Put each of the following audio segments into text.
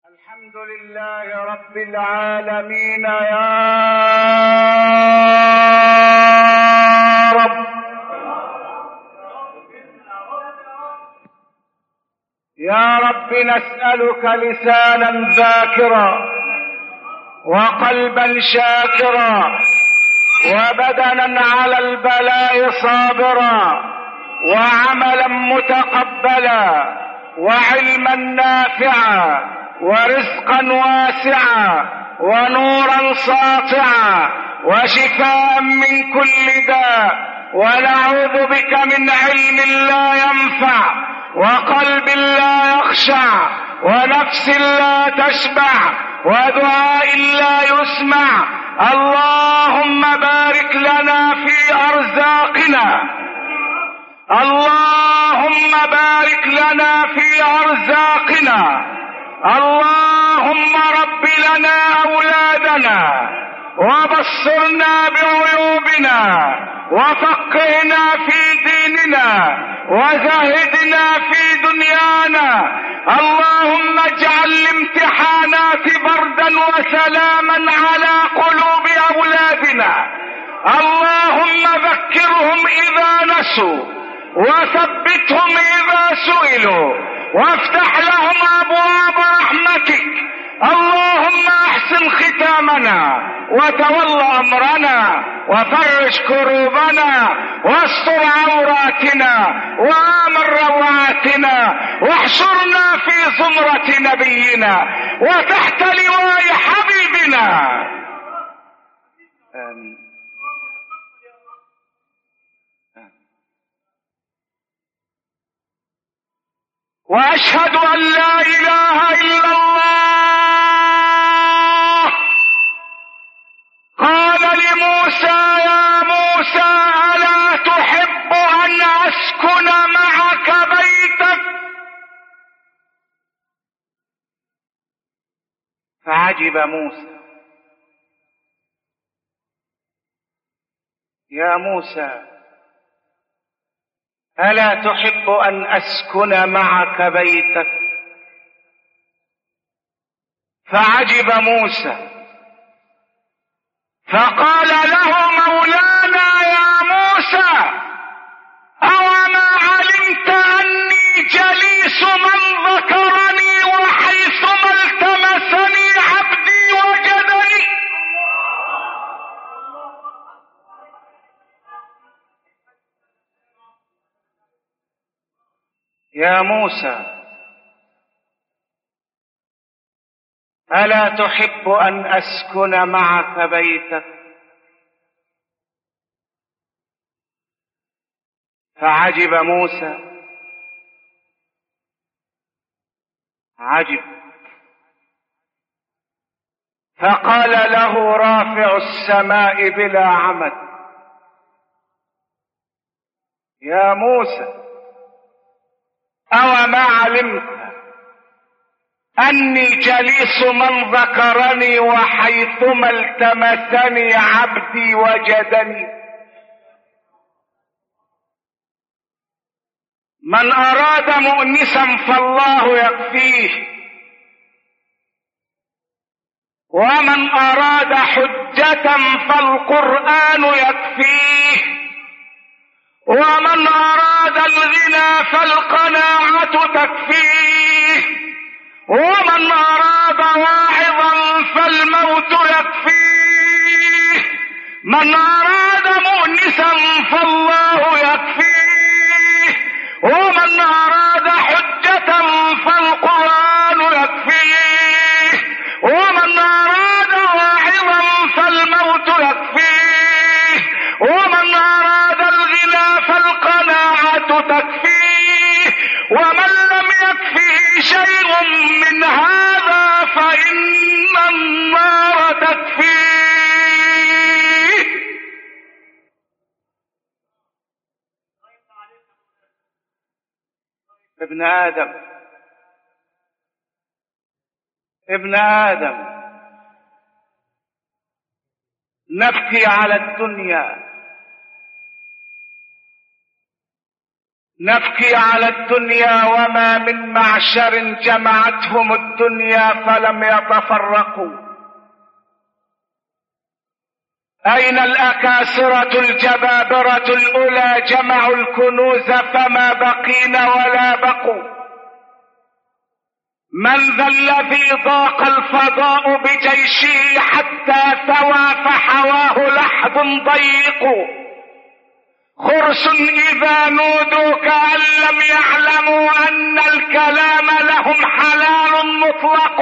الحمد لله رب العالمين يا رب. يا رب نسألك لسانا ذاكرا وقلبا شاكرا وبدنا على البلاء صابرا وعملا متقبلا وعلما نافعا ورزقا واسعا ونورا ساطعا وشفاء من كل داء، ونعوذ بك من علم لا ينفع وقلب لا يخشع ونفس لا تشبع ودعاء لا يسمع. اللهم بارك لنا في أرزاقنا، اللهم بارك لنا في أرزاقنا، اللهم رب لنا أولادنا وبصرنا بعيوبنا وفقهنا في ديننا وزهدنا في دنيانا. اللهم اجعل الامتحانات بردا وسلاما على قلوب أولادنا. اللهم ذكرهم إذا نسوا وثبتهم إذا سئلوا وافتح لهم أبواب رحمتك. اللهم احسن ختامنا وتول أمرنا وفرج كروبنا واستر عوراتنا وآمن روعاتنا واحشرنا في زمرة نبينا وتحت لواء حبيبنا. آمين. وأشهد أن لا إله إلا الله. قال لموسى: يا موسى ألا تحب أن أسكن معك بيتك؟ فعجب موسى: يا موسى ألا تحب أن أسكن معك بيتك؟ فعجب موسى فقال له مولانا: يا موسى أوما علمت أني جليس من ذكرني وحيثما التمسني عبدي وجدني؟ يا موسى ألا تحب أن أسكن معك بيتك؟ فعجب موسى عجب فقال له رافع السماء بلا عمد: يا موسى أوما علمت أني جليس من ذكرني وحيثما التمسني عبدي وجدني؟ من أراد مؤنسا فالله يكفيه، ومن أراد حجة فالقرآن يكفيه، ومن أراد الغنى فالقناعة تكفيه، ومن أراد واعظا فالموت يكفيه، من أراد مؤنسا فالله يكفيه، ومن أراد حجة فالقرآن يكفيه، ومن أراد واعظا فالموت يكفيه، ومن أراد الغنى فالقناعة تكفيه، ومن لم يكفه شيء من هذا فإن النار تكفيه. ابن آدم نبكي على الدنيا نبكي على الدنيا وما من معشر جمعتهم الدنيا فلم يتفرقوا. أين الأكاسرة الجبابرة الأولى جمعوا الكنوز فما بقين ولا بقوا؟ من ذا الذي ضاق الفضاء بجيشه حتى ثوى فحواه لحد ضيق؟ خرس إذا نودوا كأن لم يعلموا أن الكلام لهم حلال مطلق.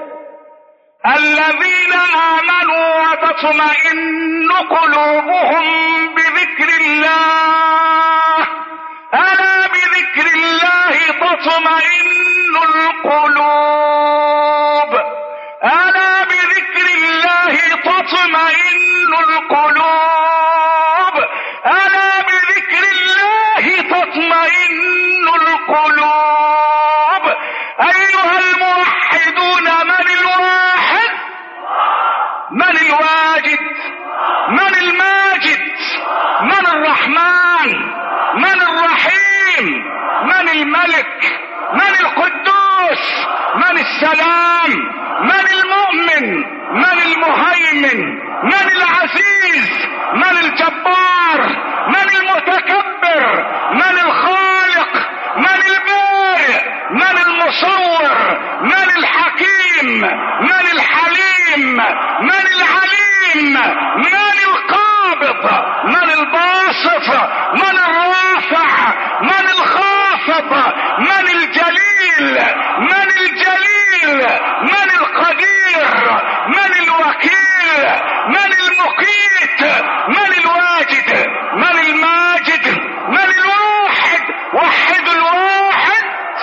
الذين آمنوا وتطمئن قلوبهم بذكر الله، ألا بذكر الله تطمئن القلوب، ألا بذكر الله تطمئن القلوب، ألا بذكر الله تطمئن القلوب. أيها الموحدون، من الواحد؟ من الواجد؟ من الماجد؟ من الرحمن؟ من الرحيم؟ من الملك؟ من القدوس؟ من السلام؟ من المؤمن؟ من المهيمن؟ من العزيز؟ من الجبار؟ من المتكبر؟ من الخالق؟ من البارئ؟ من المصور؟ من الحكيم؟ من الحليم؟ من العليم؟ من القابض؟ من الباسط؟ من الرافع؟ من الخافض؟ من الجليل؟ من الجليل؟ من القدير؟ من الوكيل؟ من المقيت؟ من الواجد؟ من الماجد؟ من الواحد؟ وحد الواحد،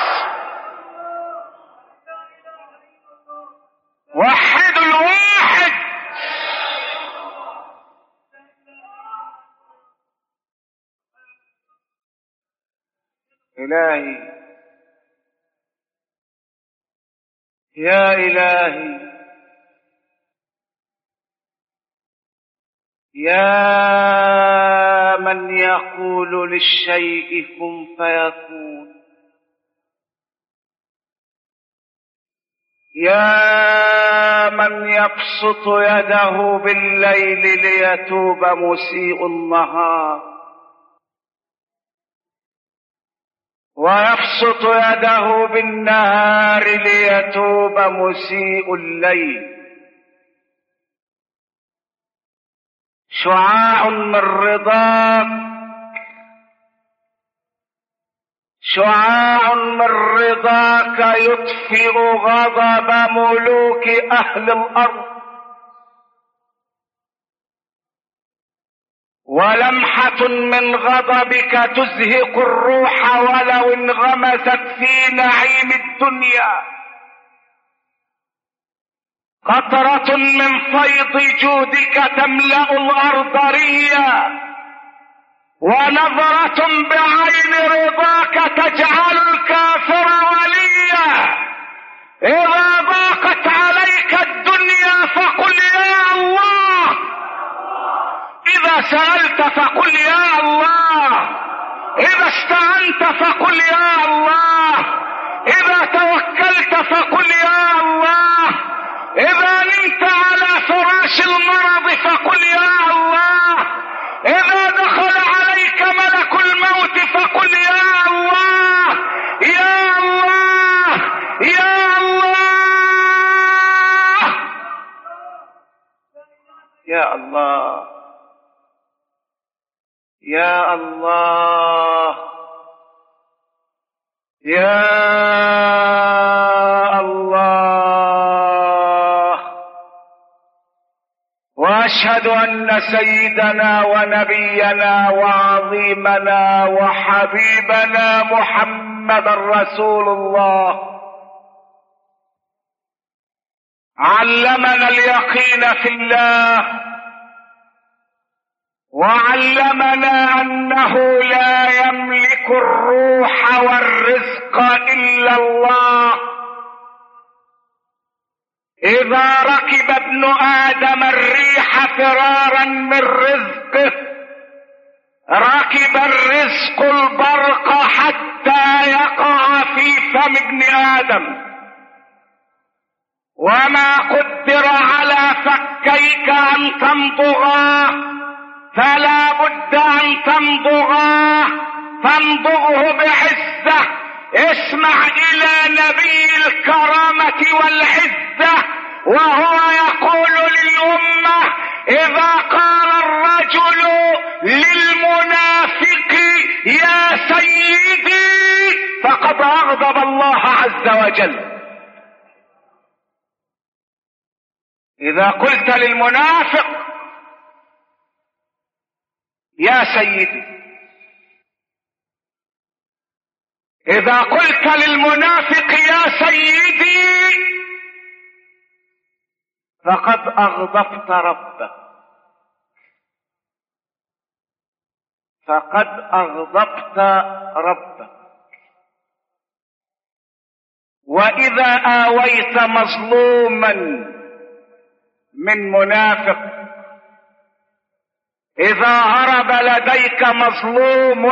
وحد الواحد. إلهي يا إلهي يا من يقول للشيء كن فيكون، يا من يبسط يده بالليل ليتوب مسيء النهار، ويبسط يده بالنهار ليتوب مسيء الليل. شعاع من رضاك، شعاع من رضاك يطفئ غضب ملوك أهل الأرض، ولمحة من غضبك تزهق الروح ولو انغمست في نعيم الدنيا. قطرة من فيض جودك تملأ الأرض ريا، ونظرة بعين رضاك تجعل الكافر وليا. إذا ضاقت عليك الدنيا فقل يا الله، إذا سألت فقل يا الله، إذا استعنت فقل يا الله، إذا توكلت فقل يا الله، إذا نمت على فراش المرض فقل يا الله، إذا دخل عليك ملك الموت فقل يا الله، يا الله، يا الله، يا الله، يا الله، يا الله. واشهد ان سيدنا ونبينا وعظيمنا وحبيبنا محمد رسول الله علمنا اليقين في الله، وعلمنا انه لا يملك الروح والرزق الا الله. اذا ركب ابن ادم الريح فرارا من رزقه ركب الرزق البرق حتى يقع في فم ابن آدم، وما قدر على فكيك أن تمضغا فلا بد أن تمضغا، فامضغه بعزة. اسمع إلى نبي الكرامة والعزة وهو يقول للأمة: إذا قال الرجل للمنافق يا سيدي فقد أغضب الله عز وجل. إذا قلت للمنافق يا سيدي، إذا قلت للمنافق يا سيدي فقد أغضبت ربك، فقد أغضبت ربك. وإذا آويت مظلوما من منافق، إذا هرب لديك مظلوم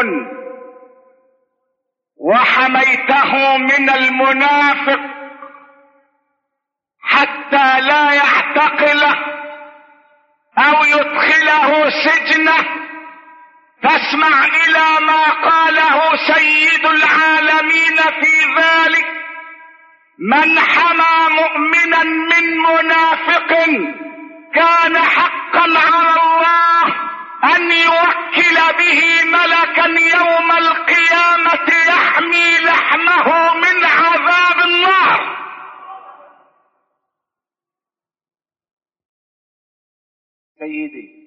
وحميته من المنافق حتى لا يعتقله أو يدخله سجنه، فاسمع إلى ما قاله سيد العالمين في ذلك: من حمى مؤمنا من منافق كان حقا على الله أن يوكل به ملكا يوم القيامة يحمي لحمه من عذاب النار. سيدي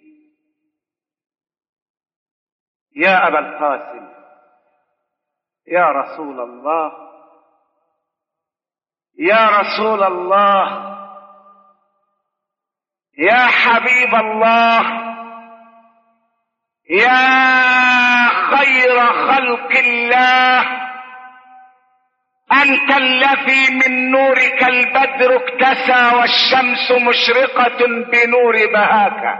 يا أبا القاسم، يا رسول الله، يا رسول الله، يا حبيب الله، يا خير خلق الله، أنت الذي من نورك البدر اكتسى والشمس مشرقة بنور بهاك،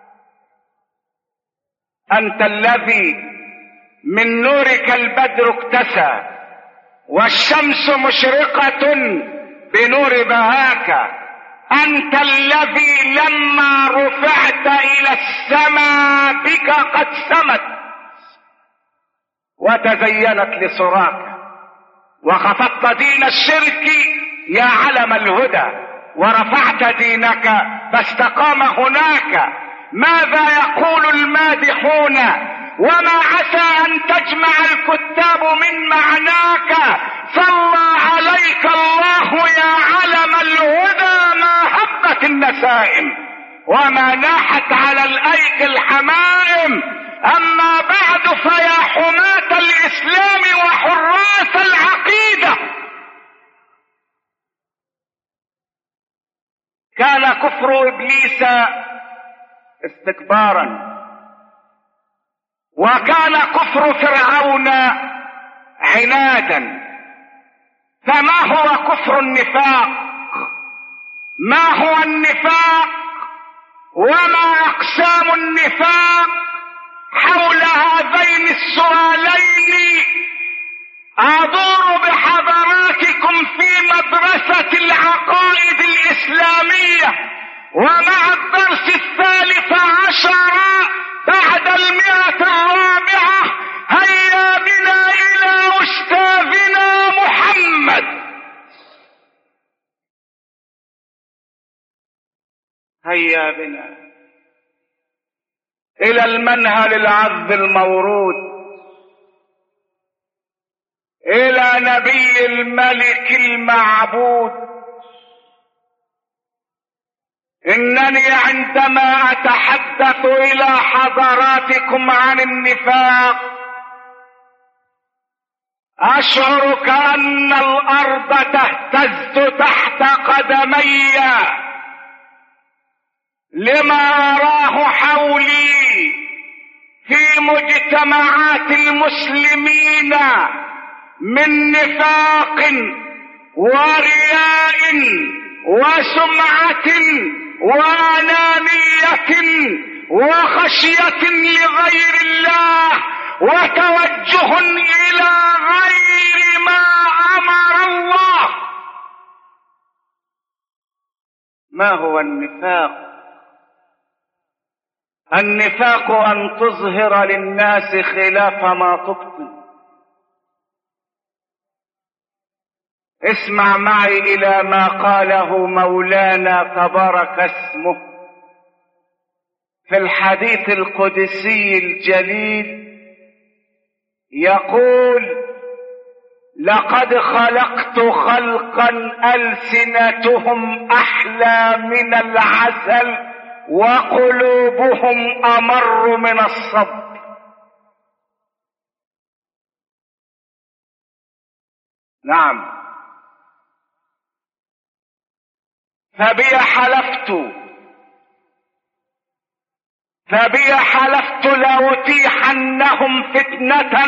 أنت الذي من نورك البدر اكتسى والشمس مشرقة بنور بهاك، أنت الذي لما رفعت إلى السماء بك قد سمت وتزينت لسراك، وخفضت دين الشرك يا علم الهدى، ورفعت دينك فاستقام هناك. ماذا يقول المادحون وما عسى أن تجمع الكتاب من معناك؟ صلى عليك الله يا علم الهدى ما هبت النسائم وما ناحت على الأيك الحمائم. أما بعد فيا حماة الإسلام وحراس العقيدة، كان كفر إبليس استكبارا، وكان كفر فرعون عنادا. فما هو كفر النفاق؟ ما هو النفاق وما أقسام النفاق؟ حول هذين السؤالين أدور بحضراتكم في مدرسة العقائد الإسلامية، ومع الدرس 13 بعد 100 هيا بنا إلى أستاذنا محمد. هيا بنا إلى المنهل العذب المورود، إلى نبي الملك المعبود. إنني عندما أتحدث إلى حضراتكم عن النفاق أشعر كأن الأرض تهتز تحت قدمي لما أراه حولي في مجتمعات المسلمين من نفاق ورياء وسمعة وأنانية وخشية لغير الله وتوجه إلى غير ما أمر الله. ما هو النفاق؟ النفاق أن تظهر للناس خلاف ما تبطن. اسمع معي إلى ما قاله مولانا تبارك اسمه في الحديث القدسي الجليل، يقول: لقد خلقت خلقا ألسنتهم أحلى من العسل وقلوبهم أمر من الصبر. نعم، فبي حلفت لأتيحنهم فتنة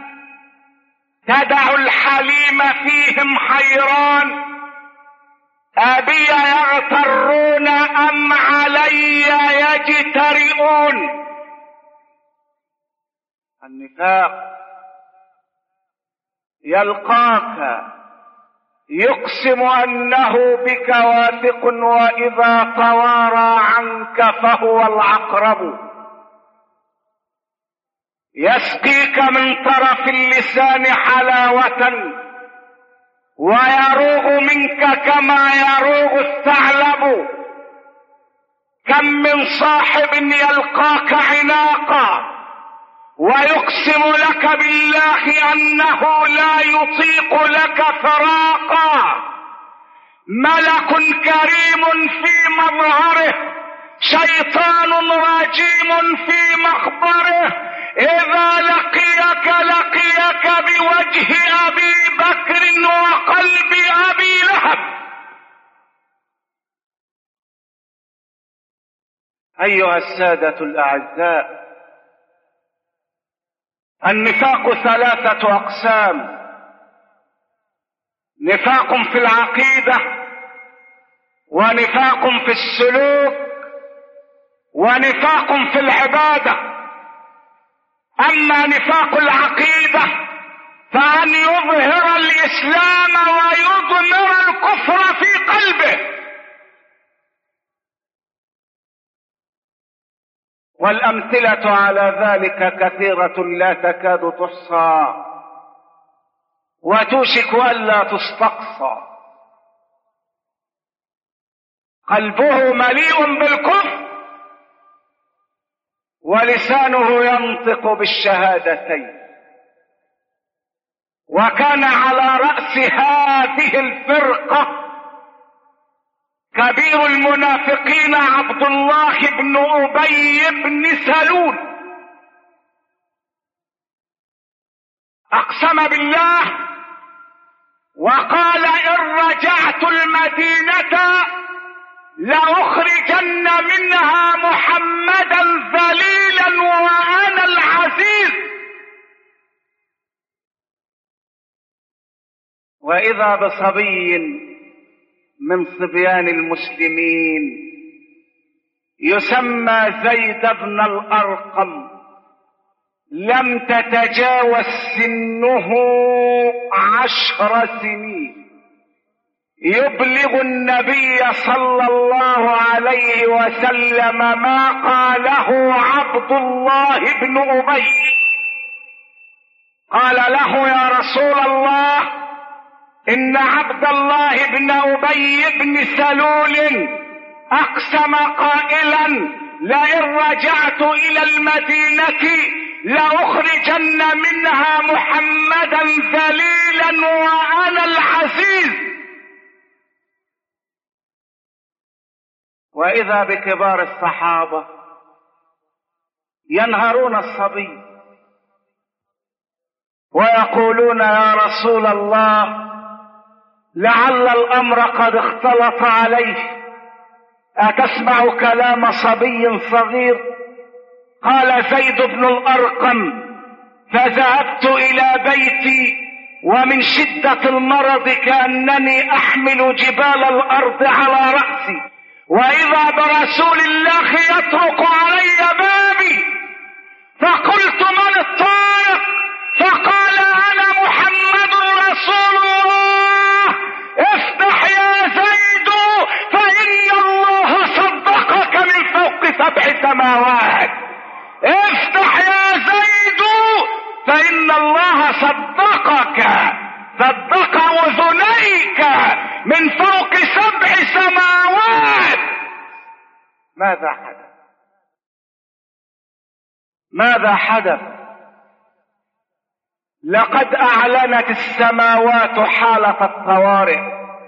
تدع الحليم فيهم حيران، أبي يغترون أم علي يجترئون. النفاق يلقاك يقسم أنه بك واثق، وإذا توارى عنك فهو العقرب. يسقيك من طرف اللسان حلاوة ويروغ منك كما يروغ الثعلب. كم من صاحب يلقاك عناقا ويقسم لك بالله أنه لا يطيق لك فراقا. ملك كريم في مظهره، شيطان رجيم في مخبره. إذا لقيك بوجه أبي بكر وقلب أبي لهب. أيها السادة الأعزاء، النفاق 3 أقسام: نفاق في العقيدة، ونفاق في السلوك، ونفاق في العبادة. أما نفاق العقيدة فأن يظهر الإسلام ويضمر الكفر في قلبه. والأمثلة على ذلك كثيرة لا تكاد تحصى وتوشك ألا تستقصى. قلبه مليء بالكفر ولسانه ينطق بالشهادتين. وكان على رأس هذه الفرقة كبير المنافقين عبد الله بن أبي بن سلول. أقسم بالله وقال: إن رجعت المدينة لأخرجن منها محمدا ذليلا وأنا العزيز. وإذا بصبي من صبيان المسلمين يسمى زيد بن الأرقم، لم تتجاوز سنه 10 سنين، يبلغ النبي صلى الله عليه وسلم ما قاله عبد الله بن أبي. قال له: يا رسول الله، إن عبد الله بن أبي بن سلول أقسم قائلا: لئن رجعت إلى المدينة لأخرجن منها محمدا ذليلا وأنا العزيز. وإذا بكبار الصحابة ينهرون الصبي ويقولون: يا رسول الله، لعل الأمر قد اختلط عليه، أتسمع كلام صبي صغير؟ قال زيد بن الأرقم: فذهبت إلى بيتي ومن شدة المرض كأنني أحمل جبال الأرض على رأسي، وإذا برسول الله يطرق علي بابي، فقلت من الطارق؟ فقال أنا محمد رسول الله، افتح يا زيد فإن الله صدقك من فوق 7 سماوات. افتح يا زيد فإن الله صدق أذنيك من فوق 7 سماوات. ماذا حدث؟ ماذا حدث؟ لقد أعلنت السماوات حالة الطوارئ،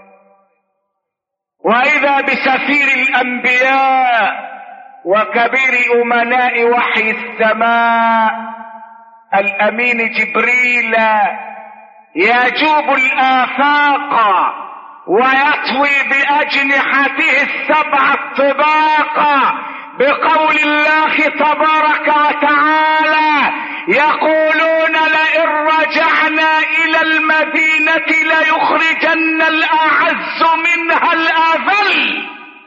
وإذا بسفير الأنبياء وكبير أمناء وحي السماء الأمين جبريل يجوب الآفاق ويطوي بأجنحته 7 الطباق بقول الله تبارك وتعالى: يقولون لئن رجعنا إلى المدينة ليخرجن الأعز منها الأذل.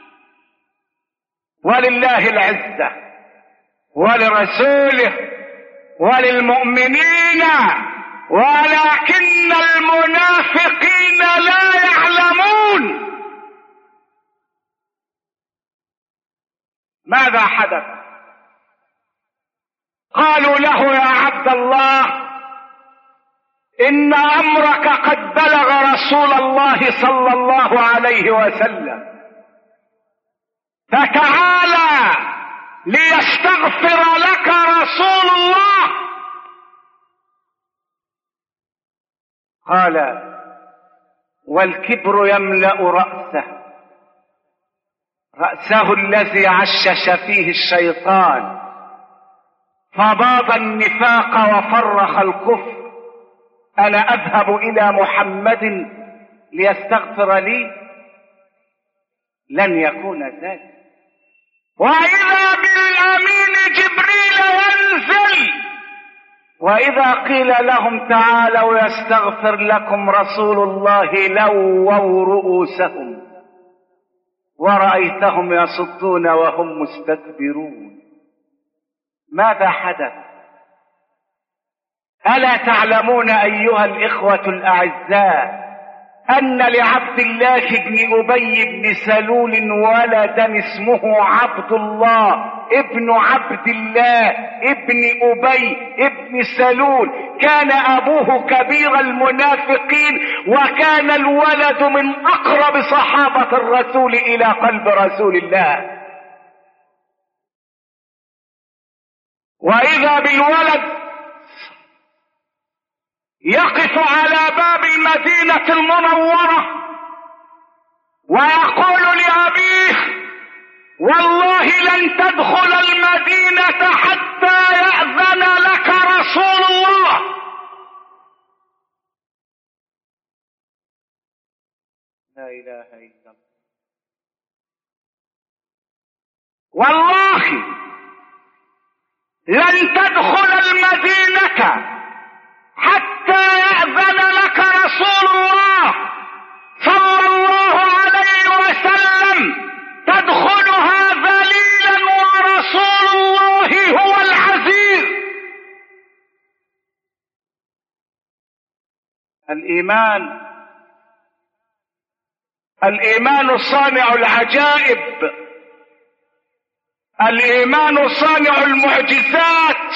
ولله العزة ولرسوله وللمؤمنين ولكن المنافقين لا يعلمون. ماذا حدث؟ قالوا له: يا عبد الله، إن أمرك قد بلغ رسول الله صلى الله عليه وسلم، فتعالى ليستغفر لك رسول الله. قال: والكبر يملأ رأسه الذي عشش فيه الشيطان، فباض النفاق وفرخ الكفر. أنا أذهب إلى محمد ليستغفر لي؟ لن يكون ذلك. وإذا بالأمين جبريل ينزل، وإذا قيل لهم تعالوا يستغفر لكم رسول الله لووا رؤوسهم ورأيتهم يصدون وهم مستكبرون. ماذا حدث؟ ألا تعلمون أيها الإخوة الأعزاء أن لعبد الله بن أبي بن سلول ولدا اسمه عبد الله ابن عبد الله ابن أبي ابن سلول، كان أبوه كبير المنافقين، وكان الولد من أقرب صحابة الرسول إلى قلب رسول الله. وإذا بالولد يقف على باب المدينة المنورة ويقول لأبيه: والله لن تدخل المدينة حتى يأذن لك رسول الله. لا إله إلا الله. والله لن تدخل المدينة حتى يأذن لك رسول الله صلى الله عليه وسلم، تدخلها ذليلا ورسول الله هو العزيز. الإيمان صانع العجائب، الإيمان صانع المعجزات.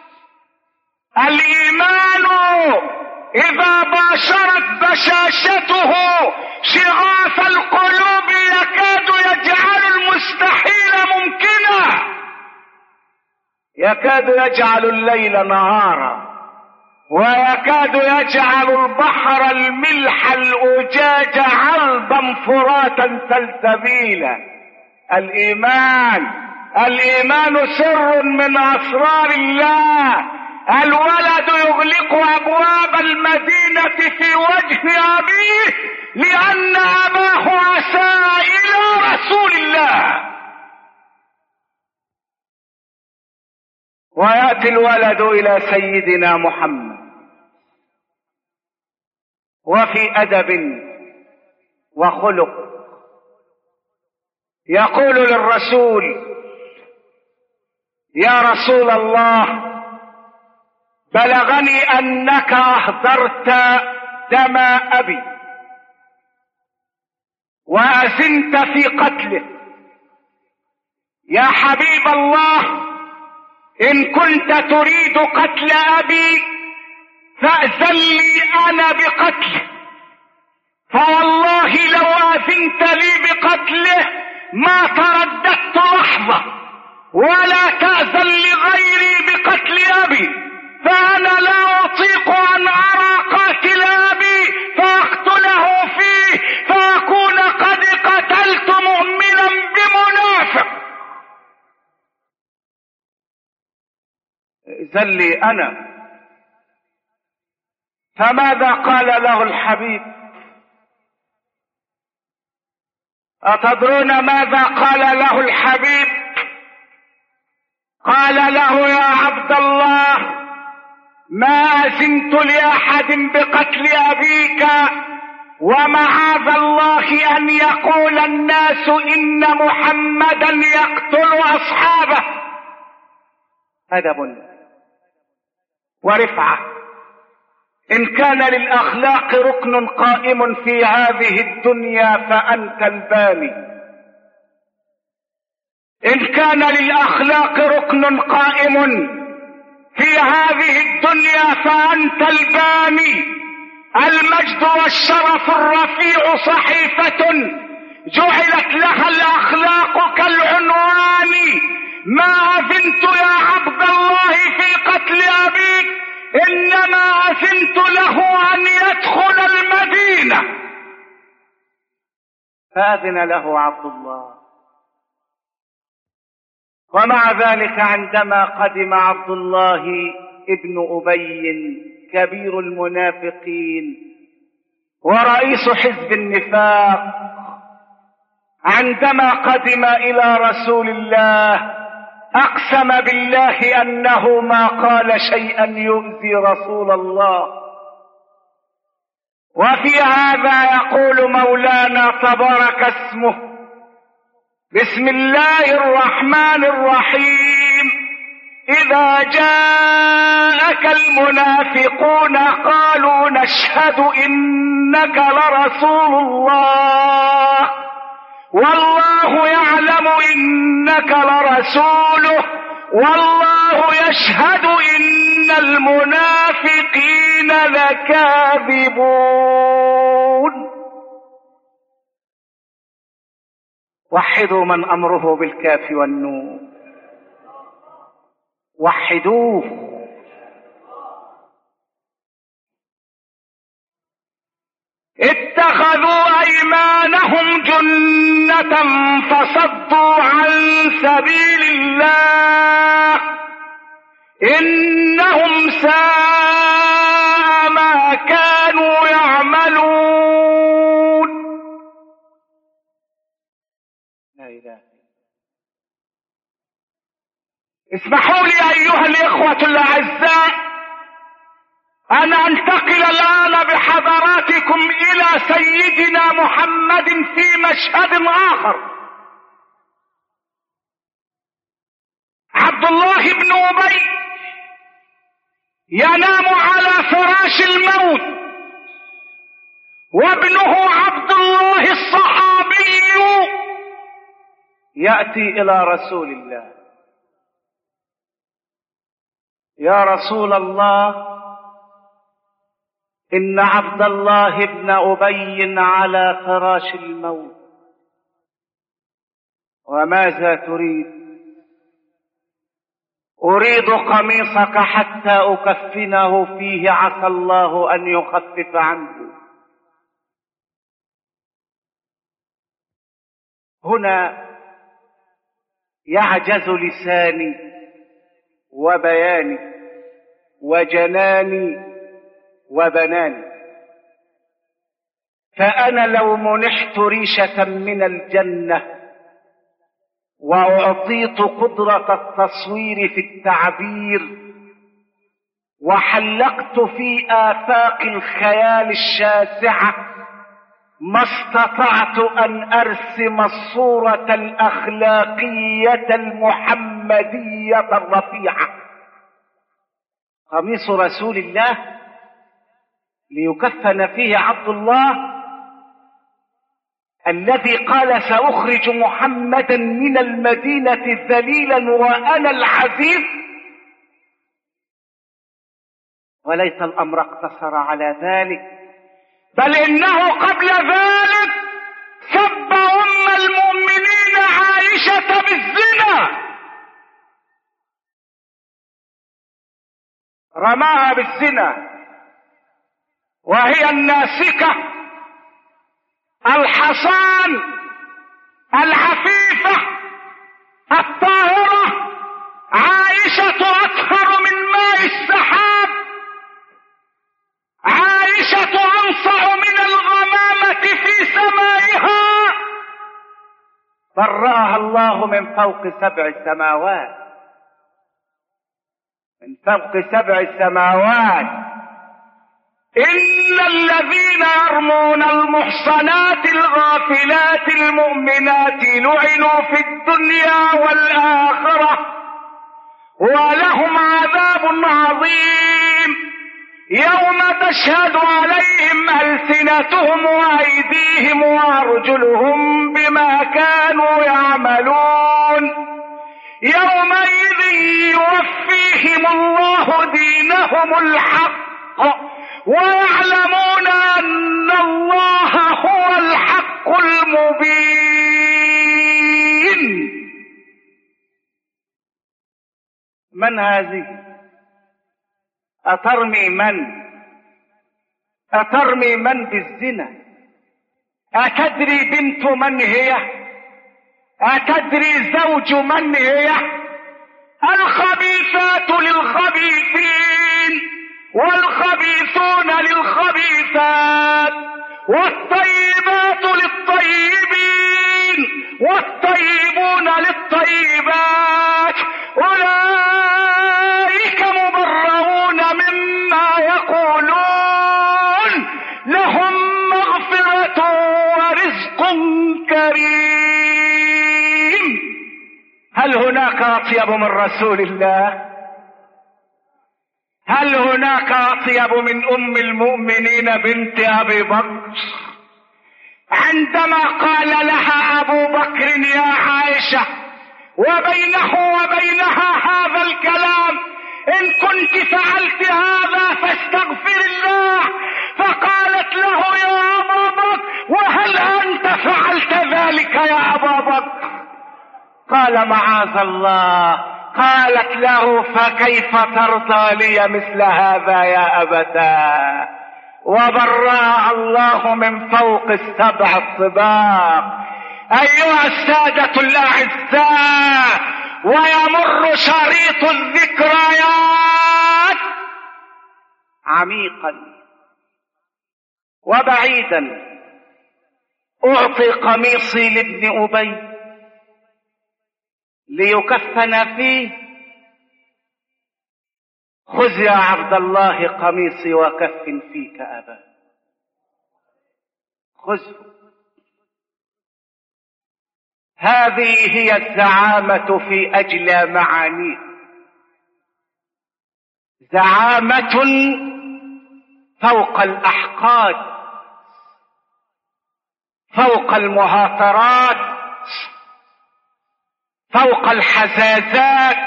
الإيمان إذا باشرت بشاشته شغاف القلوب يكاد يجعل المستحيل ممكنا، يكاد يجعل الليل نهارا، ويكاد يجعل البحر الملح الأجاج عذبا فراتا سلسبيلا. الإيمان سر من أسرار الله. الولد يغلق أبواب المدينة في وجه أبيه لأن أباه أساء إلى رسول الله. ويأتي الولد إلى سيدنا محمد وفي أدب وخلق يقول للرسول: يا رسول الله، بلغني أنك أهدرت دم أبي وأذنت في قتله. يا حبيب الله، إن كنت تريد قتل أبي فأذن لي أنا بقتله، فوالله لو أذنت لي بقتله ما ترددت لحظة، ولا تأذن لغيري بقتل أبي، فأنا لا أطيق أن أرى قاتل أبي فأقتله فيه فأكون قد قتلت مؤمنا بمنافق. إذن لي أنا. فماذا قال له الحبيب؟ أتدرون ماذا قال له الحبيب؟ قال له: يا عبد الله، ما أذنت لأحد بقتل أبيك، ومعاذ الله أن يقول الناس إن محمدا يقتل أصحابه. أدب ورفعة. إن كان للأخلاق ركن قائم في هذه الدنيا فأنت الباني. إن كان للأخلاق ركن قائم في هذه الدنيا فأنت الباني. المجد والشرف الرفيع صحيفة جعلت لها الأخلاق كالعنوان. ما أذنت يا عبد الله في قتل أبيك، إنما أذنت له أن يدخل المدينة. فأذن له عبد الله. ومع ذلك عندما قدم عبد الله ابن أبي كبير المنافقين ورئيس حزب النفاق، عندما قدم إلى رسول الله أقسم بالله أنه ما قال شيئا يؤذي رسول الله. وفي هذا يقول مولانا تبارك اسمه: بسم الله الرحمن الرحيم. إذا جاءك المنافقون قالوا نشهد إنك لرسول الله والله يعلم إنك لرسوله والله يشهد إن المنافقين لكاذبون. وحدوا من أمره بالكاف والنون، وحدوه. اتخذوا أيمانهم جنة فصدوا عن سبيل الله إنهم ساء ما كانوا يعملون. لا إله. اسمحوا لي أيها الإخوة الأعزاء أن أنتقل الآن بحضراتكم إلى سيدنا محمد في مشهد آخر. عبد الله بن أبي ينام على فراش الموت، وابنه عبد الله الصحابي يأتي إلى رسول الله: يا رسول الله، إن عبد الله بن أبي على فراش الموت، وماذا تريد؟ أريد قميصك حتى أكفنه فيه، عسى الله أن يخفف عنه. هنا يعجز لساني وبياني وجناني وبناني، فأنا لو منحت ريشة من الجنة وأعطيت قدرة التصوير في التعبير وحلقت في آفاق الخيال الشاسعة ما استطعت أن أرسم الصورة الأخلاقية المحمدية الرفيعة. قميص رسول الله ليكفن فيه عبد الله الذي قال سأخرج محمدا من المدينة ذليلا وأنا العزيز. وليس الأمر اقتصر على ذلك، بل إنه قبل ذلك سب أم المؤمنين عائشة بالزنا، رماها بالزنا وهي الناسكة الحصان العفيفة الطاهرة. عائشة أطهر من ماء السحاب، عائشة أنصع من الغمامة في سمائها. برأها الله من فوق 7 سماوات، من فوق 7 سماوات. إن الذين يرمون المحصنات الغافلات المؤمنات لعنوا في الدنيا والآخرة ولهم عذاب عظيم يوم تشهد عليهم ألسنتهم وأيديهم وأرجلهم بما كانوا يعملون. يومئذ يوفيهم الله دينهم الحق ويعلمون أن الله هو الحق المبين. من هذه؟ أترمي من بالزنا؟ أتدري بنت من هي؟ أتدري زوج من هي؟ الخبيثات للخبيثين والخبيثون للخبيثات والطيبات للطيبين والطيبون للطيبات، أولئك مبرؤون مما يقولون لهم مغفرة ورزق كريم. هل هناك أطيب من رسول الله؟ هل هناك أطيب من أم المؤمنين بنت أبي بكر؟ عندما قال لها أبو بكر يا عائشة وبينه وبينها هذا الكلام، إن كنت فعلت هذا فاستغفر الله، فقالت له يا أبا بكر وهل أنت فعلت ذلك يا أبا بكر؟ قال معاذ الله. قالت له فكيف ترضى لي مثل هذا يا أبتاه؟ وبرأ الله من فوق 7 الطباق. أيها السادة الأعزاء، ويمر شريط الذكريات عميقا وبعيدا. أعطي قميصي لابن أبي ليكفن فيه. خذ يا عبد الله قميصي وكفن فيك أبا. خذه. هذه هي الزعامة في أجلى معانيه، زعامة فوق الأحقاد، فوق المهاترات، فوق الحزازات،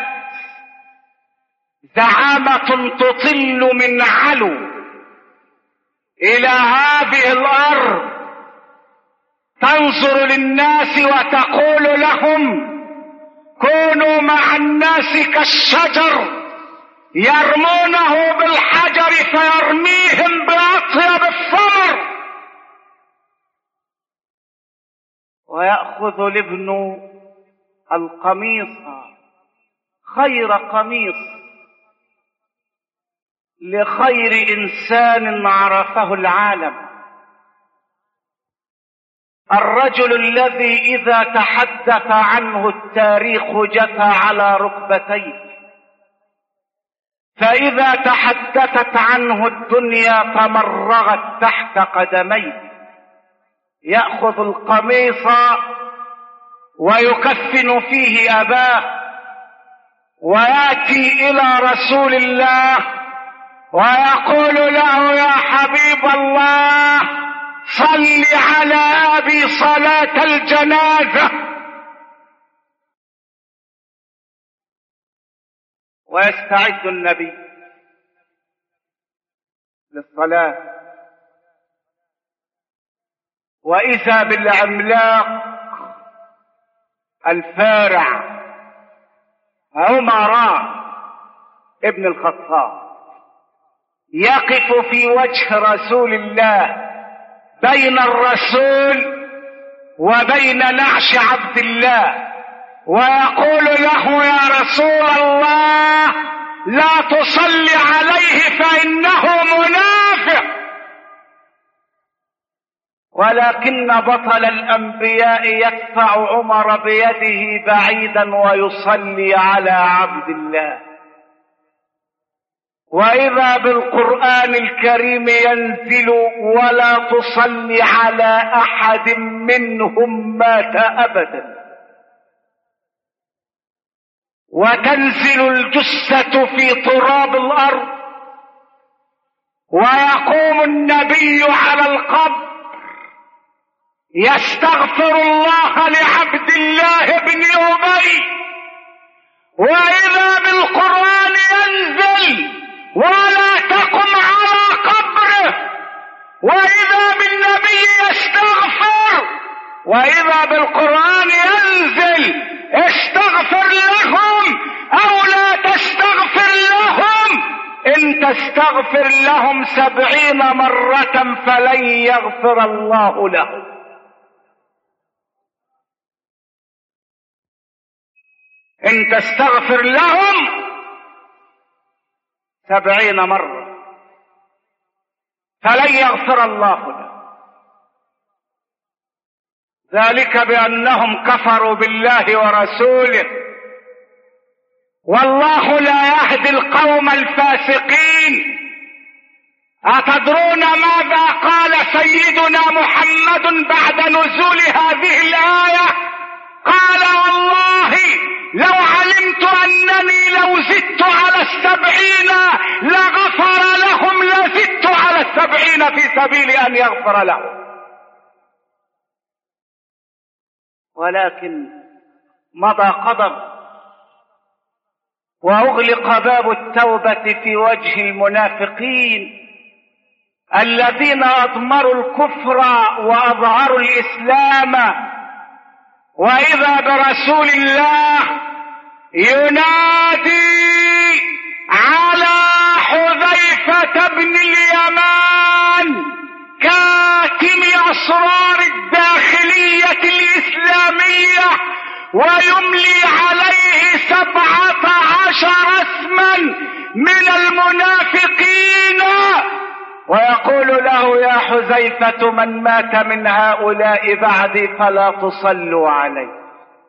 زعامة تطل من علو إلى هذه الأرض، تنظر للناس وتقول لهم كونوا مع الناس كالشجر يرمونه بالحجر فيرميهم بأطيب الثمر. ويأخذ الابن القميص، خير قميص لخير إنسان عرفه العالم، الرجل الذي إذا تحدث عنه التاريخ جثى على ركبتيه، فإذا تحدثت عنه الدنيا تمرغت تحت قدميه. يأخذ القميص ويكفن فيه أباه، ويأتي إلى رسول الله ويقول له: يا حبيب الله، صل على أبي صلاة الجنازة. ويستعد النبي للصلاة، وإذا بالعملاق الفارع عمر ابن الخطاب يقف في وجه رسول الله بين الرسول وبين نعش عبد الله، ويقول له: يا رسول الله، لا تصل عليه فإنه منافق. ولكن بطل الأنبياء يدفع عمر بيده بعيدا ويصلي على عبد الله، وإذا بالقرآن الكريم ينزل: ولا تصل على أحد منهم مات أبدا. وتنزل الجثة في تراب الأرض، ويقوم النبي على القبر يستغفر الله لعبد الله بن أبي، وإذا بالقرآن ينزل: ولا تقم على قبره. وإذا بالنبي يستغفر، وإذا بالقرآن ينزل: استغفر لهم أو لا تستغفر لهم، إن تستغفر لهم 70 مرة فلن يغفر الله لهم. إن تستغفر لهم 70 مرة فلن يغفر الله لهم، ذلك بأنهم كفروا بالله ورسوله، والله لا يهدي القوم الفاسقين. أتدرون ماذا قال سيدنا محمد بعد نزول هذه الآية؟ قال: والله لو علمت أنني لو زدت على 70 لغفر لهم لزدت على 70 في سبيل أن يغفر لهم. ولكن مضى قدر وأغلق باب التوبة في وجه المنافقين الذين أضمروا الكفر وأظهروا الإسلام. وإذا برسول الله ينادي على حذيفة بن اليمان كاتم أسرار الداخلية الإسلامية، ويملي عليه 17 اسما من المنافقين، ويقول له: يا حذيفة، من مات من هؤلاء بعدي فلا تصلوا عليه.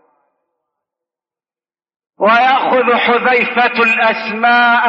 ويأخذ حذيفة الأسماء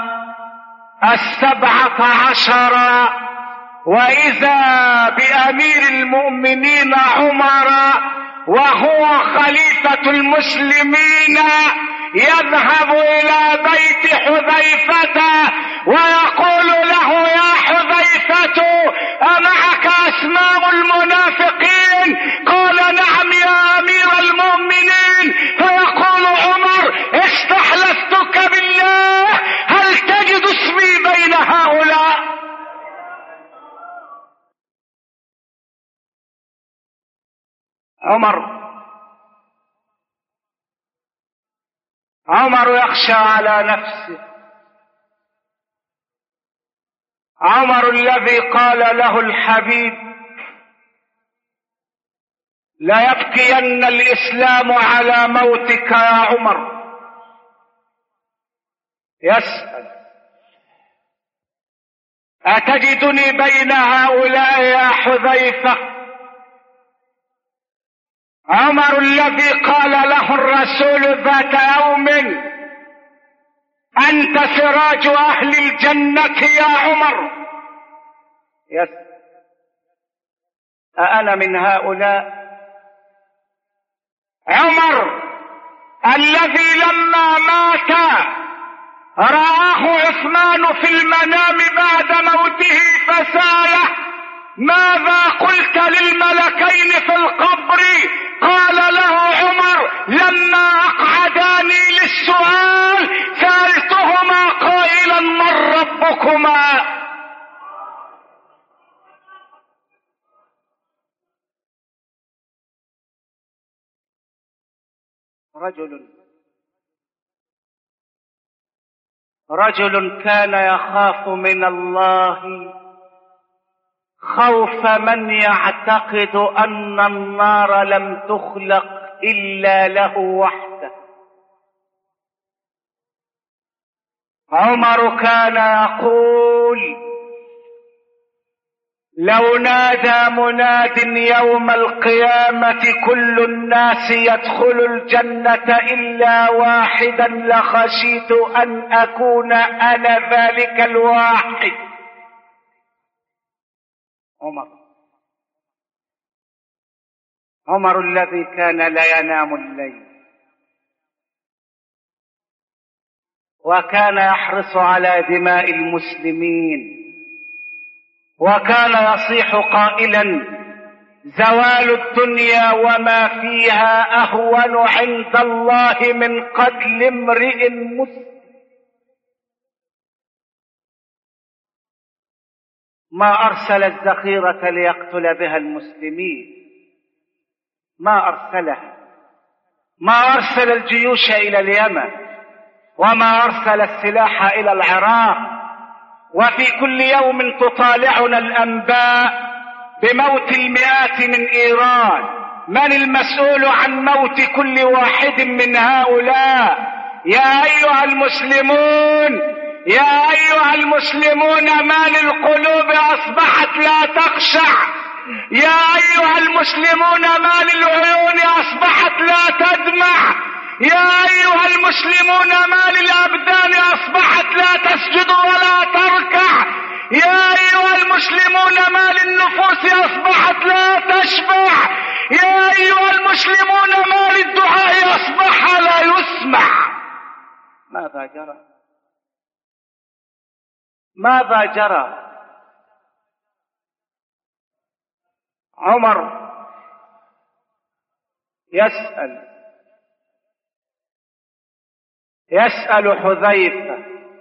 17، وإذا بأمير المؤمنين عمر وهو خليفة المسلمين يذهب إلى بيت حذيفة ويقول له: يا حذيفة، أمعك أسماء المنافقين؟ قال: نعم يا أمير المؤمنين. فيقول عمر: استحلفتك بالله، هل تجد اسمي بين هؤلاء؟ عمر يخشى على نفسه. عمر الذي قال له الحبيب: لا يبكين الإسلام على موتك يا عمر. يسأل: أتجدني بين هؤلاء يا حذيفة؟ عمر الذي قال له الرسول ذات يوم: أنت سراج أهل الجنة يا عمر. أأنا من هؤلاء؟ عمر الذي لما مات رآه عثمان في المنام بعد موته فسأله: ماذا قلت للملكين في القبر؟ قال له عمر: لما أقعداني للسؤال سألتهما قائلا: من ربكما؟ رجل كان يخاف من الله خوف من يعتقد أن النار لم تخلق إلا له وحده. عمر كان يقول: لو نادى مناد يوم القيامة كل الناس يدخل الجنة إلا واحدا لخشيت أن أكون أنا ذلك الواحد. عمر الذي كان لا ينام الليل وكان يحرص على دماء المسلمين، وكان يصيح قائلا: زوال الدنيا وما فيها أهون عند الله من قتل امرئ مسلم. ما أرسل الذخيرة ليقتل بها المسلمين، ما أرسلها، ما أرسل الجيوش إلى اليمن، وما أرسل السلاح إلى العراق. وفي كل يوم تطالعنا الأنباء بموت المئات من إيران. من المسؤول عن موت كل واحد من هؤلاء؟ يا أيها المسلمون، يا أيها المسلمون، ما للقلوب أصبحت لا تخشع؟ يا أيها المسلمون، ما للعيون أصبحت لا تدمع؟ يا أيها المسلمون، ما للأبدان أصبحت لا تسجد ولا تركع؟ يا أيها المسلمون، ما للنفوس أصبحت لا تشبع؟ يا أيها المسلمون، ما للدعاء أصبح لا يسمع؟ ماذا جرى؟ ماذا جرى؟ عمر يسأل حذيفة: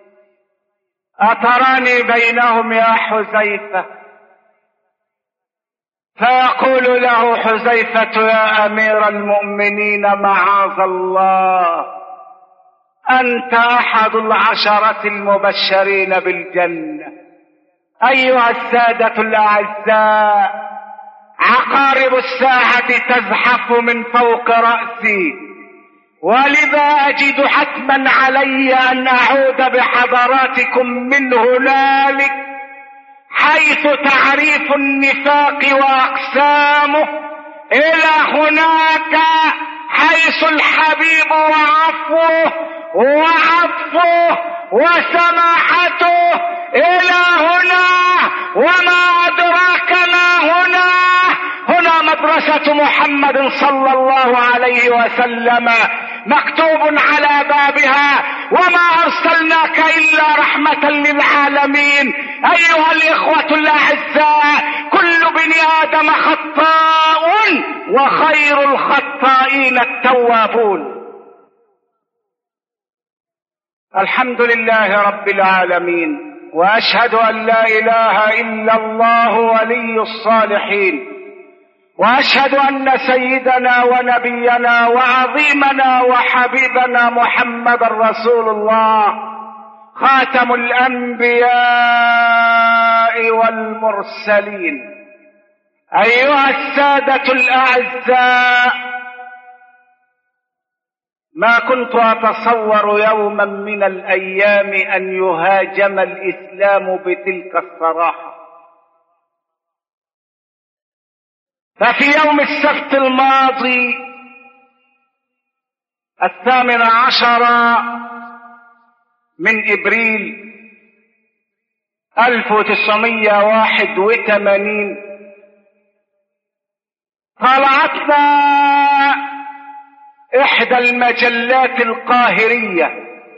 أتراني بينهم يا حذيفة؟ فيقول له حذيفة: يا أمير المؤمنين، معاذ الله، أنت أحد 10 المبشرين بالجنة. أيها السادة الأعزاء، عقارب الساعة تزحف من فوق رأسي، ولذا أجد حتما علي أن أعود بحضراتكم من هنالك حيث تعريف النفاق وأقسامه إلى هناك حيث الحبيب وعفوه وسماحته إلى هنا. وما أدراك ما هنا؟ هنا مدرسة محمد صلى الله عليه وسلم مكتوب على بابها: وما أرسلناك إلا رحمة للعالمين. أيها الإخوة الأعزاء، كل بني آدم خطاء وخير الخطائين التوابون. الحمد لله رب العالمين، وأشهد أن لا إله إلا الله ولي الصالحين، وأشهد أن سيدنا ونبينا وعظيمنا وحبيبنا محمد رسول الله، خاتم الأنبياء والمرسلين. أيها السادة الأعزاء، ما كنت أتصور يوما من الأيام أن يهاجم الإسلام بتلك الصراحة. ففي يوم السبت الماضي 18 من إبريل 1981 طلعتنا احدى المجلات القاهرية،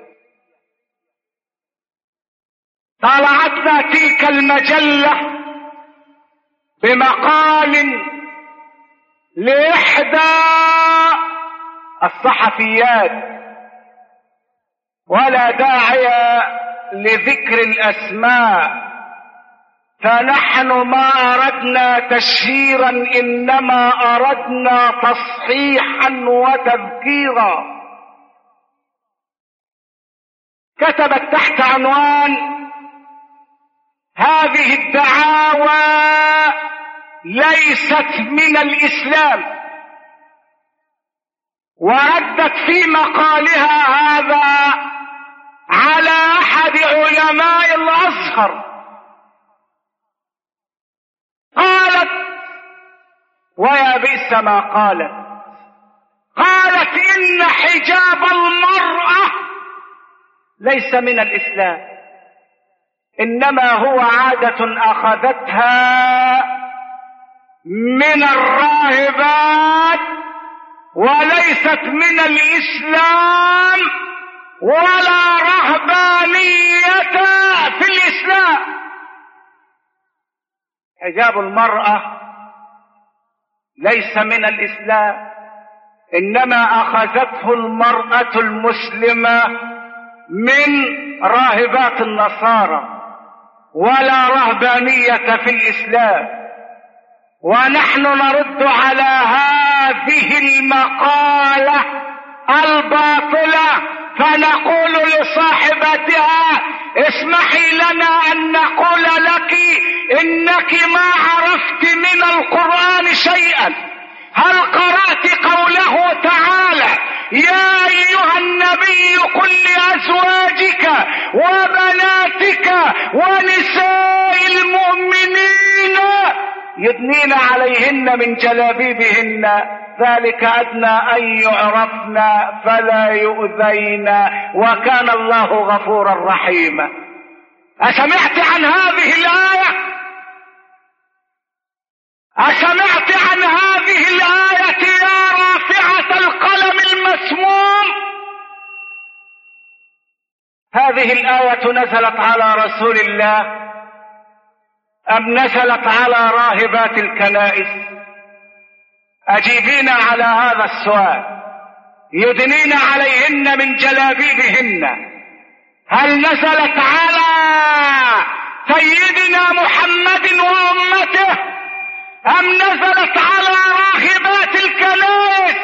طلعتنا تلك المجلة بمقال لإحدى الصحفيات، ولا داعي لذكر الأسماء، فنحن ما أردنا تشهيرا إنما أردنا تصحيحا وتذكيرا. كتبت تحت عنوان: هذه الدعاوى ليست من الإسلام، وردت في مقالها هذا على أحد علماء الأزهر. قالت، ويا بئس ما قالت إن حجاب المرأة ليس من الإسلام، إنما هو عادة أخذتها من الراهبات، وليست من الإسلام ولا رهبانية في الإسلام. حجاب المرأة ليس من الإسلام، إنما أخذته المرأة المسلمة من راهبات النصارى، ولا رهبانية في الإسلام. ونحن نرد على هذه المقالة الباطلة، فنقول لصاحبتها: اسمحي لنا أن نقول لك إنك ما عرفت من القرآن شيئا. هل قرأت قوله تعالى: يا أيها النبي قل لأزواجك وبناتك ونساء المؤمنين يدنين عليهن من جلابيبهن، ذلك أدنى أن يعرفن فلا يؤذين، وكان الله غفورا رحيما. أسمعت عن هذه الآية؟ أسمعت عن هذه الآية يا رافعة القلم المسموم؟ هذه الآية نزلت على رسول الله أم نزلت على راهبات الكنائس؟ أجيبين على هذا السؤال. يدنين عليهن من جلابيبهن، هل نزلت على سيدنا محمد وأمته أم نزلت على راهبات الكنائس؟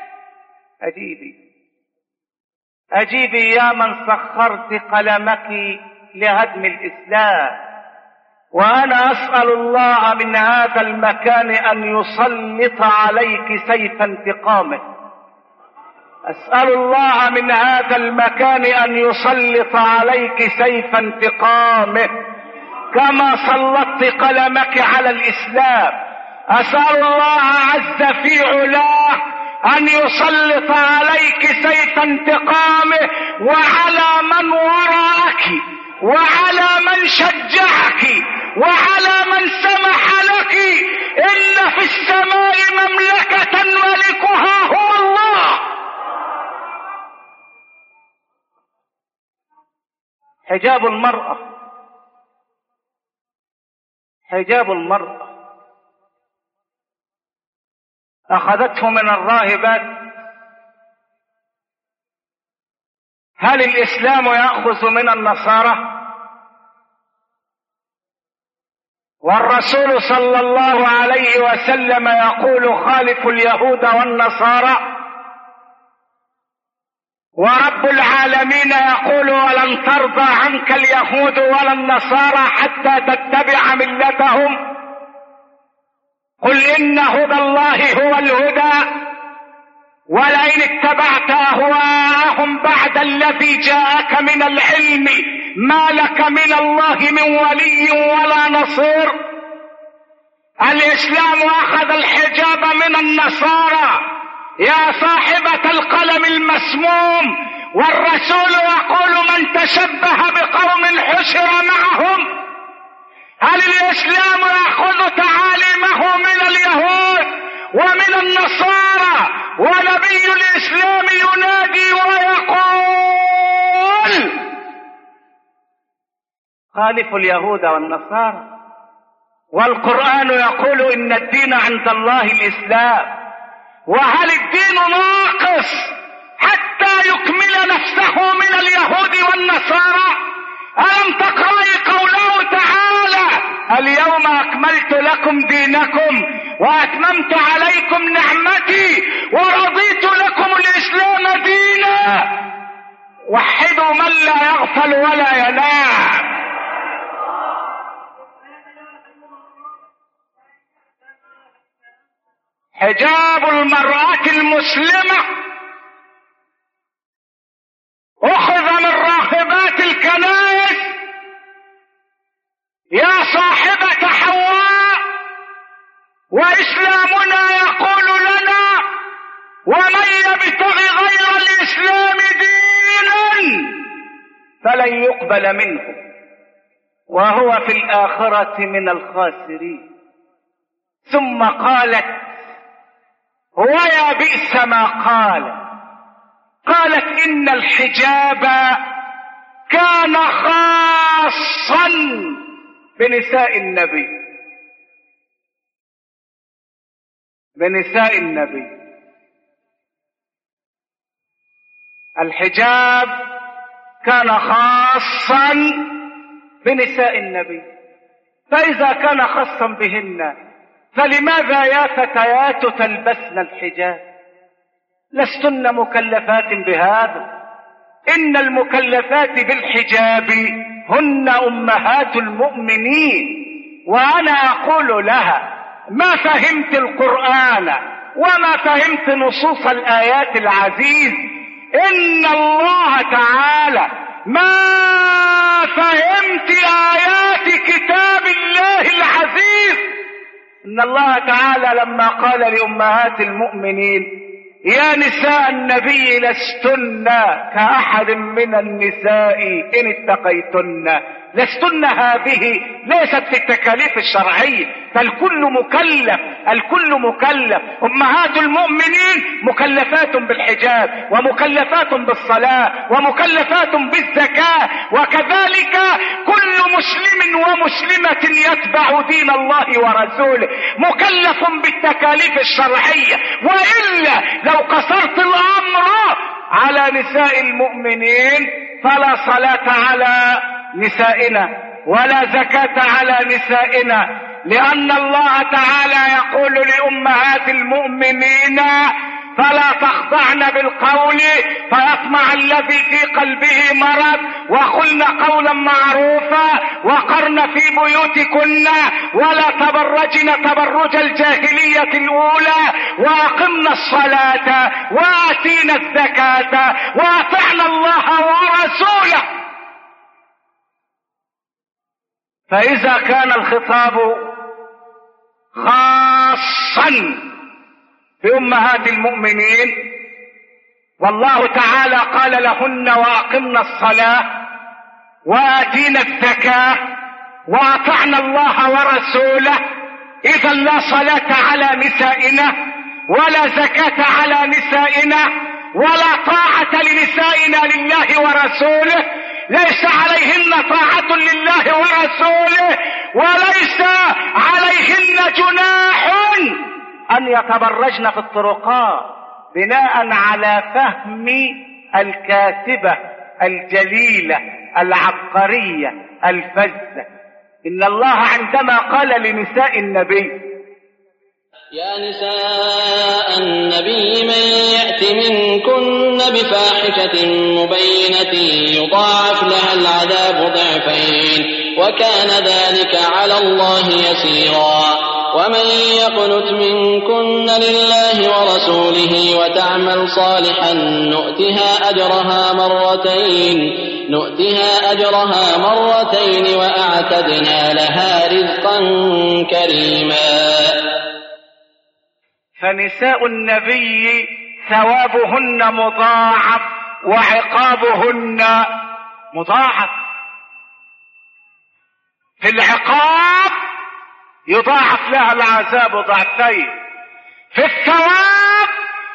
أجيبي يا من سخرت قلمك لهدم الإسلام. وأنا أسأل الله من هذا المكان أن يسلط عليك سيف انتقامه. أسأل الله من هذا المكان أن يسلط عليك سيف انتقامه كما سلطت قلمك على الإسلام. أسأل الله عز في علاه أن يسلط عليك سيف انتقامه وعلى من وراءك وعلى من شجعك وعلى من سمح لك. إن في السماء مملكة ملكها هو الله. حجاب المرأة، حجاب المرأة أخذته من الراهبات. هل الإسلام يأخذ من النصارى؟ والرسول صلى الله عليه وسلم يقول: خالفوا اليهود والنصارى. ورب العالمين يقول: ولن ترضى عنك اليهود ولا النصارى حتى تتبع ملتهم. قل إن هدى الله هو الهدى، ولئن اتبعت أهواءهم بعد الذي جاءك من العلم ما لك من الله من ولي ولا نصير. الإسلام أخذ الحجاب من النصارى يا صاحبة القلم المسموم، والرسول يقول: من تشبه بقوم حشر معهم. هل الإسلام يأخذ تعاليمه من اليهود ومن من النصارى، ونبي الإسلام ينادي ويقول خالفوا اليهود والنصارى، والقرآن يقول إن الدين عند الله الإسلام. وهل الدين ناقص حتى يكمل نفسه من اليهود والنصارى؟ ألم تقرأي قوله تعالى اليوم أكملت لكم دينكم وأتممت عليكم نعمتي ورضيت لكم الإسلام دينا؟ وحدوا من لا يغفل ولا ينام. حجاب المرأة المسلمة أخذ من راهبات الكنائس. يا صاحبة حواء، وإسلامنا يقول لنا ومن يبتغي غير الإسلام دينا فلن يقبل منه وهو في الآخرة من الخاسرين. ثم قالت ويا بئس ما قالت إن الحجاب كان خاصا بنساء النبي. الحجاب كان خاصا بنساء النبي، فإذا كان خاصا بهن فلماذا يا فتيات تلبسن الحجاب؟ لستن مكلفات بهذا. إن المكلفات بالحجاب هن أمهات المؤمنين. وأنا أقول لها ما فهمت القرآن وما فهمت نصوص الآيات العزيز. إن الله تعالى ما فهمت آيات كتاب الله العزيز. إن الله تعالى لما قال لأمهات المؤمنين يا نساء النبي لستن كأحد من النساء إن اتقيتن، لستن هذه ليست في التكاليف الشرعية، فالكل مكلف. أمهات المؤمنين مكلفات بالحجاب ومكلفات بالصلاة ومكلفات بالزكاة، وكذلك كل مسلم ومسلمة يتبع دين الله ورسوله مكلف بالتكاليف الشرعية. وإلا لو قصرت الأمر على نساء المؤمنين فلا صلاة على نسائنا ولا زكاة على نسائنا، لأن الله تعالى يقول لأمهات المؤمنين فلا تخضعن بالقول فيطمع الذي في قلبه مرض وقلن قولا معروفا وقرن في بيوتكن ولا تبرجن تبرج الجاهلية الأولى وأقمنا الصلاة وآتينا الزكاة وأطعنا الله ورسوله. فإذا كان الخطاب خاصا بأمهات المؤمنين والله تعالى قال لهن وأقمنا الصلاة وآتينا الزكاة وأطعنا الله ورسوله، إذا لا صلاة على نسائنا ولا زكاة على نسائنا ولا طاعة لنسائنا لله ورسوله، ليس عليهن طاعة لله ورسوله وليس عليهن جناح أن يتبرجن في الطرقات بناء على فهم الكاتبة الجليلة العبقرية الفزة. إن الله عندما قال لنساء النبي يا نساء النبي من يأت منكن بفاحشة مبينة يضاعف لها العذاب ضعفين وكان ذلك على الله يسيرا. ومن يقنت منكن لله ورسوله وتعمل صالحا نؤتها أجرها مرتين وأعتدنا لها رزقا كريما. فنساء النبي ثوابهن مضاعف وعقابهن مضاعف. في العقاب يضاعف لها العذاب ضعفين، في الثواب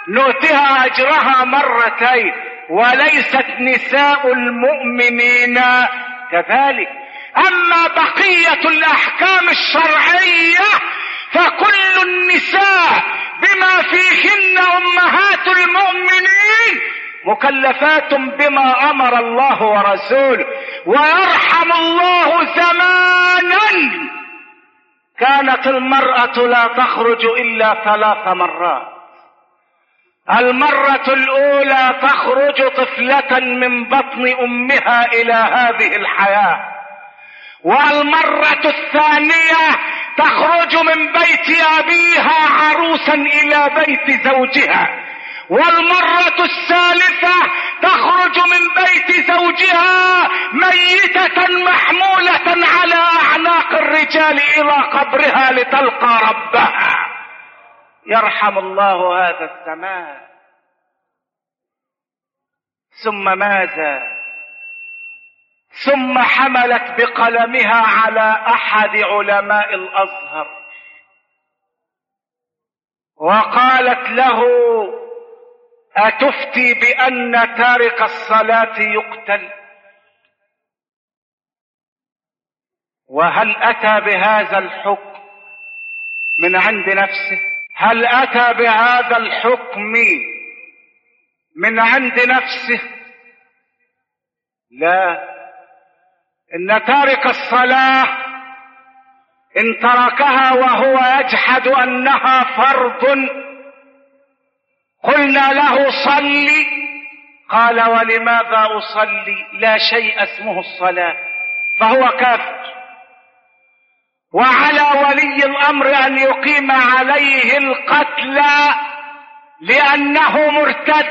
نؤتها أجرها مرتين، وليست نساء المؤمنين كذلك. أما بقية الأحكام الشرعية فكل النساء بما فيهن أمهات المؤمنين مكلفات بما أمر الله ورسوله. ويرحم الله زمانا كانت المرأة لا تخرج إلا 3 مرات. المرة الأولى تخرج طفلة من بطن أمها إلى هذه الحياة، والمرة الثانية تخرج من بيت أبيها عروسا إلى بيت زوجها، والمرة الثالثة تخرج من بيت زوجها ميتة محمولة على أعناق الرجال إلى قبرها لتلقى ربها. يرحم الله هذا الزمان. ثم ماذا؟ ثم حملت بقلمها على أحد علماء الأزهر وقالت له: أتفتي بأن تارك الصلاة يقتل؟ وهل أتى بهذا الحكم من عند نفسه؟ هل أتى بهذا الحكم من عند نفسه؟ لا، إن تارك الصلاة إن تركها وهو يجحد أنها فرض قلنا له صلي، قال: ولماذا أصلي؟ لا شيء اسمه الصلاة، فهو كافر. وعلى ولي الأمر أن يقيم عليه القتل لأنه مرتد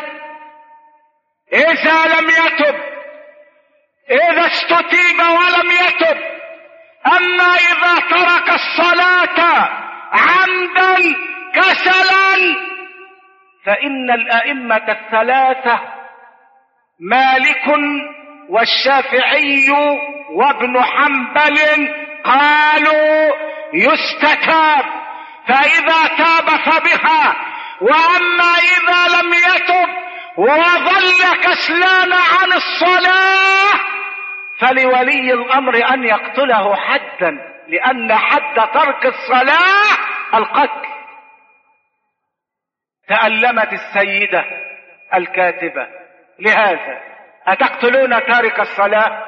إذا لم يتب، إذا استتيب ولم يتب. أما إذا ترك الصلاة عمدا كسلا فإن الأئمة الثلاثة مالك والشافعي وابن حنبل قالوا يستتاب، فإذا تاب فبها. وأما إذا لم يتب وظل كسلان عن الصلاة فلولي الأمر أن يقتله حدا، لأن حد ترك الصلاة القتل. تألمت السيدة الكاتبة لهذا: أتقتلون تارك الصلاة؟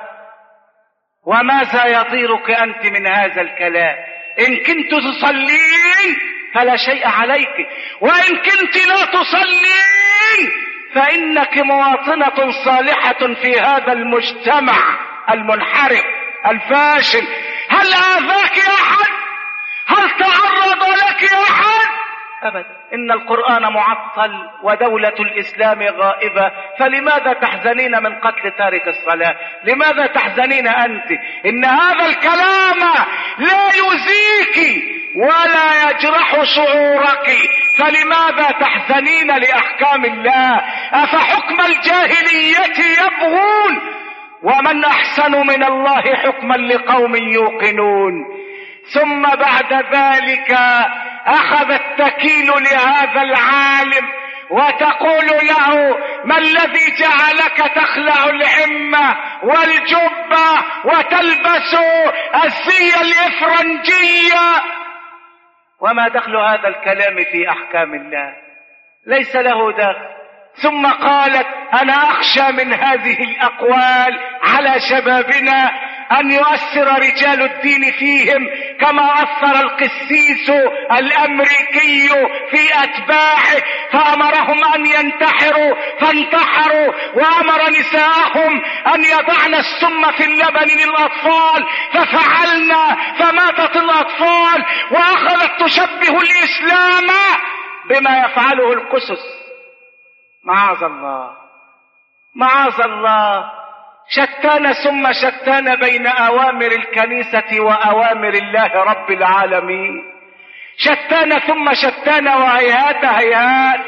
وماذا يضيرك أنت من هذا الكلام؟ إن كنت تصلين فلا شيء عليك، وإن كنت لا تصلين فإنك مواطنة صالحة في هذا المجتمع المنحرف الفاشل. هل آذاك أحد؟ هل تعرض لك أحد؟ أبدا. إن القرآن معطل ودولة الإسلام غائبة، فلماذا تحزنين من قتل تارك الصلاة؟ لماذا تحزنين أنت؟ إن هذا الكلام لا يزيك ولا يجرح شعورك، فلماذا تحزنين لأحكام الله؟ أفحكم الجاهلية يبغون ومن أحسن من الله حكما لقوم يوقنون. ثم بعد ذلك أخذت تكيل لهذا العالم وتقول له: ما الذي جعلك تخلع العمة والجبة وتلبس الزي الإفرنجية؟ وما دخل هذا الكلام في أحكام الله؟ ليس له دخل. ثم قالت: أنا أخشى من هذه الأقوال على شبابنا أن يؤثر رجال الدين فيهم كما أثر القسيس الأمريكي في أتباعه، فأمرهم أن ينتحروا فانتحروا، وأمر نساءهم أن يضعن السم في اللبن للأطفال ففعلنا، فماتت الأطفال، وأخذت تشبه الإسلام بما يفعله القسس. معاذ الله، معاذ الله. شتان ثم شتان بين أوامر الكنيسة وأوامر الله رب العالمين. شتان ثم شتان وهيهات هيهات.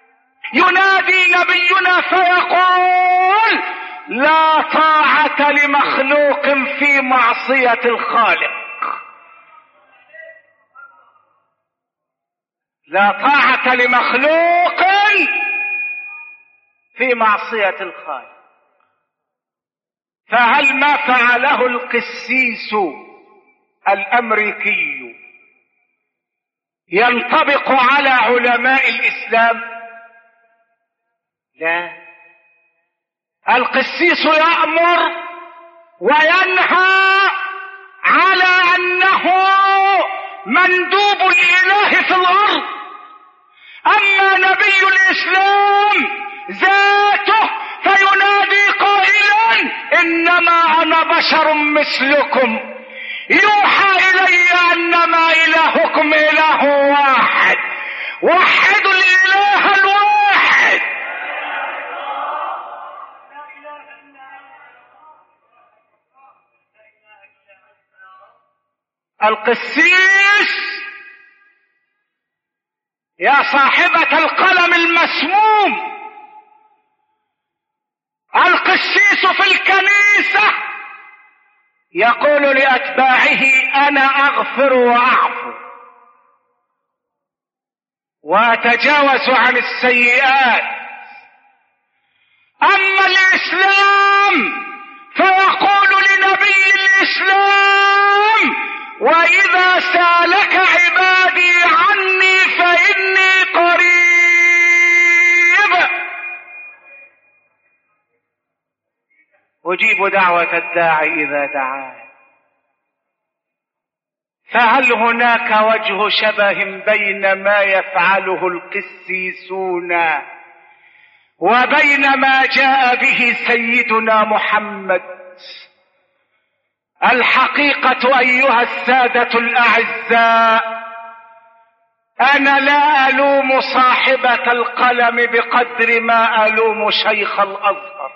ينادي نبينا فيقول: لا طاعة لمخلوق في معصية الخالق. لا طاعة لمخلوق في معصية الخالق. فهل ما فعله القسيس الأمريكي ينطبق على علماء الإسلام؟ لا، القسيس يأمر وينهى على أنه مندوب الإله في الأرض. أما نبي الإسلام ذاته فينادي قائلا إنما أنا بشر مثلكم يوحى إلي أنما إلهكم إله واحد، وحدوا الإله الواحد. القسيس يا صاحبة القلم المسموم، القسيس في الكنيسة يقول لأتباعه أنا أغفر وأعفو وأتجاوز عن السيئات. أما الإسلام فيقول لنبي الإسلام وإذا سالك عبادي عني فإني قريب. أجيب دعوة الداعي إذا دعاني. فهل هناك وجه شبه بين ما يفعله القسيسون وبين ما جاء به سيدنا محمد؟ الحقيقة أيها السادة الأعزاء، أنا لا ألوم صاحبة القلم بقدر ما ألوم شيخ الأزهر.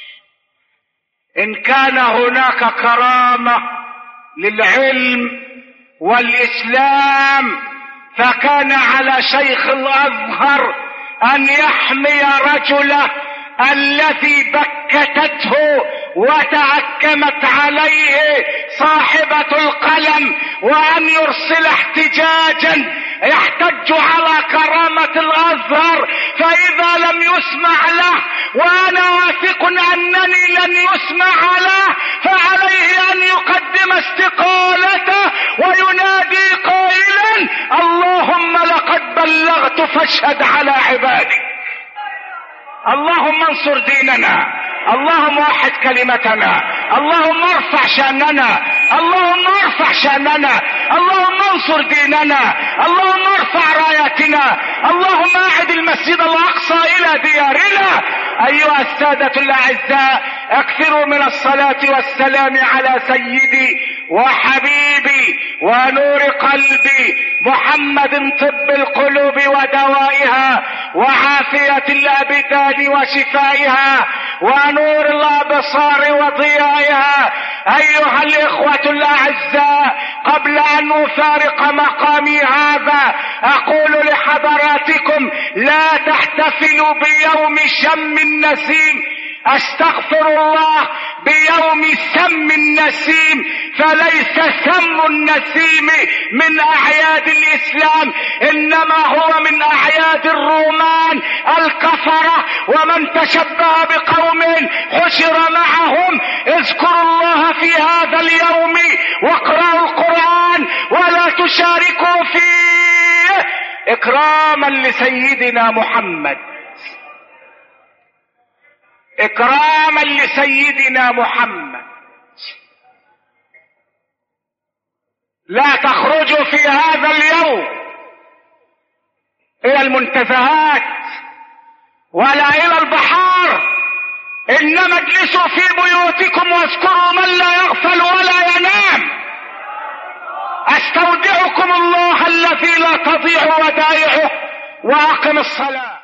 إن كان هناك كرامة للعلم والإسلام فكان على شيخ الأزهر أن يحمي رجله الذي بكتته وتعكمت عليه صاحبة القلم، وأن يرسل احتجاجا يحتج على كرامة الأزهر، فإذا لم يسمع له وأنا واثق أنني لن يسمع له فعليه أن يقدم استقالته وينادي قائلا اللهم لقد بلغت فاشهد على عبادك. اللهم انصر ديننا، اللهم وحد كلمتنا، اللهم ارفع شأننا، اللهم ارفع شأننا، اللهم انصر ديننا، اللهم ارفع راياتنا، اللهم اعد المسجد الأقصى إلى ديارنا. أيها السادة الأعزاء، اكثروا من الصلاة والسلام على سيدي وحبيبي ونور قلبي محمد، طب القلوب ودوائها وعافية الأبدان وشفائها ونور الأبصار وضيائها. أيها الإخوة الأعزاء، قبل أن أفارق مقامي هذا أقول لحضراتكم لا تحتفلوا بيوم شم النسيم، استغفر الله، بيوم سم النسيم، فليس سم النسيم من اعياد الاسلام، انما هو من اعياد الرومان الكفرة، ومن تشبه بقوم حشر معهم. اذكروا الله في هذا اليوم واقرأوا القرآن ولا تشاركوا فيه اكراما لسيدنا محمد، اكراما لسيدنا محمد. لا تخرجوا في هذا اليوم الى المنتزهات ولا الى البحار، انما اجلسوا في بيوتكم واذكروا من لا يغفل ولا ينام. استودعكم الله الذي لا تضيع ودائعه، واقم الصلاة.